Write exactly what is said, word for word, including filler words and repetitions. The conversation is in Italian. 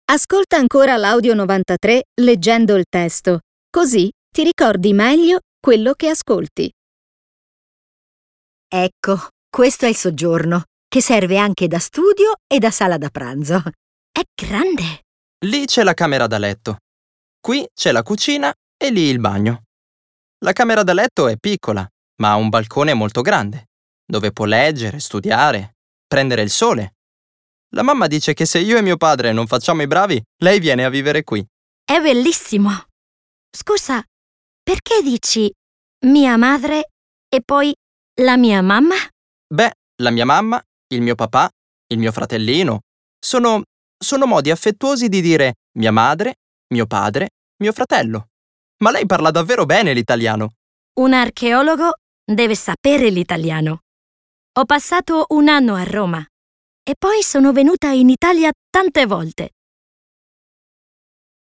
Ascolta ancora l'audio novantatré leggendo il testo, così ti ricordi meglio quello che ascolti. Ecco, questo è il soggiorno, che serve anche da studio e da sala da pranzo. È grande! Lì c'è la camera da letto. Qui c'è la cucina e lì il bagno. La camera da letto è piccola, ma ha un balcone molto grande, dove può leggere, studiare, prendere il sole. La mamma dice che se io e mio padre non facciamo i bravi, lei viene a vivere qui. È bellissimo! Scusa, perché dici mia madre e poi la mia mamma? Beh, la mia mamma, il mio papà, il mio fratellino, sono, sono modi affettuosi di dire mia madre, mio padre, mio fratello. Ma lei parla davvero bene l'italiano. Un archeologo deve sapere l'italiano. Ho passato un anno a Roma e poi sono venuta in Italia tante volte.